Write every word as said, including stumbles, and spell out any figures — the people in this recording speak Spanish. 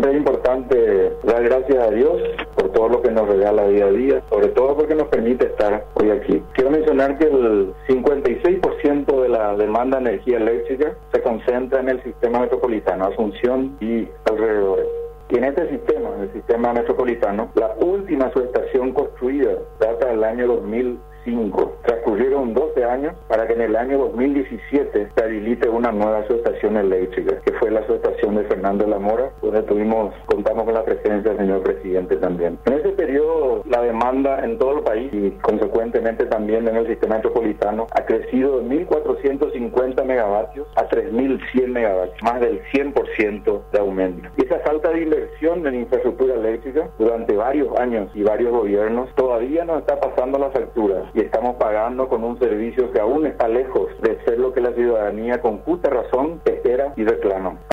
Siempre es importante dar gracias a Dios por todo lo que nos regala día a día, sobre todo porque nos permite estar hoy aquí. Quiero mencionar que el cincuenta y seis por ciento de la demanda de energía eléctrica se concentra en el sistema metropolitano, Asunción y alrededores. Y en este sistema, en el sistema metropolitano, la última subestación construida data del año dos mil cinco. Transcurrieron doce años para que en el año dos mil diecisiete se habilite una nueva subestación eléctrica, que fue la subestación de Fernando de la Mora, donde tuvimos, contamos con la presencia del señor presidente también. En ese periodo, la demanda en todo el país y consecuentemente también en el sistema metropolitano ha crecido de mil cuatrocientos cincuenta megavatios a tres mil cien megavatios, más del cien por ciento de aumento. Y esa falta de inversión en infraestructura eléctrica durante varios años y varios gobiernos todavía nos está pasando la factura y estamos pagando con un servicio que aún está lejos de ser lo que la ciudadanía con justa razón espera y reclama.